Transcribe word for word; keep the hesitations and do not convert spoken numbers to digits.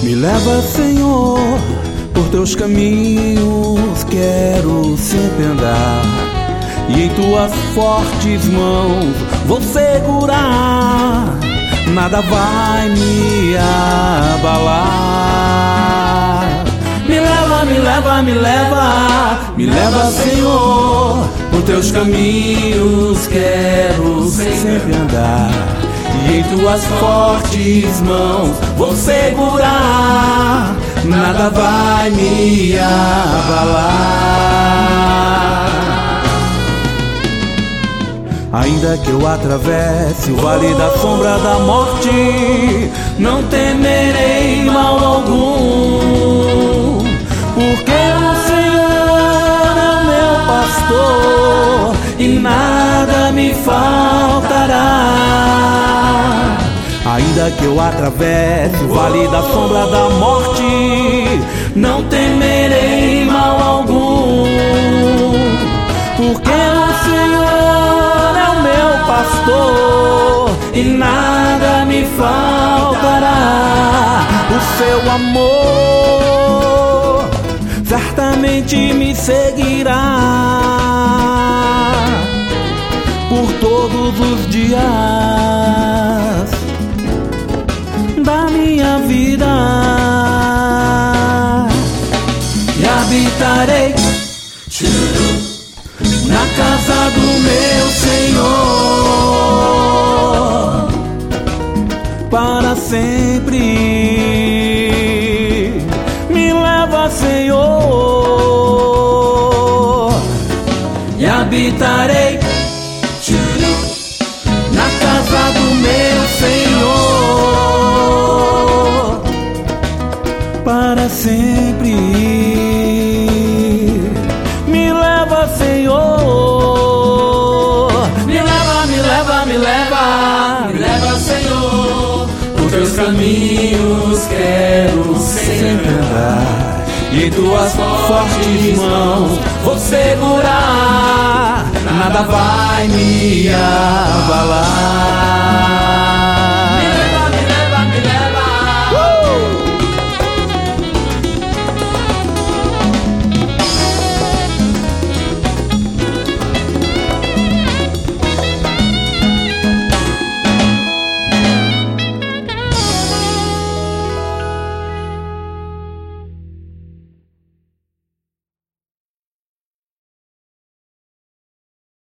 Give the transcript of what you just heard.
Me leva, Senhor, por teus caminhos quero sempre andar, e em tuas fortes mãos vou segurar, nada vai me abalar. Me leva, me leva, me leva, me leva, Senhor, por teus caminhos quero sempre andar, e em tuas fortes mãos vou segurar, nada vai me abalar. Ainda que eu atravesse o vale da sombra da morte, não temerei mal algum, porque o Senhor é o meu pastor e nada me faltará. Ainda que eu atravesse o vale da sombra da morte, não temerei mal algum, porque o Senhor é o meu pastor e nada me faltará. O seu amor certamente me seguirá por todos os dias da minha vida, e habitarei na casa do meu Senhor para sempre. Me leva, Senhor, e habitarei na casa do meu Senhor para sempre. Me leva, Senhor, me leva, me leva, me leva, Me leva, Senhor, por teus caminhos quero sempre andar, e em tuas fortes mãos vou segurar, nada vai me abalar.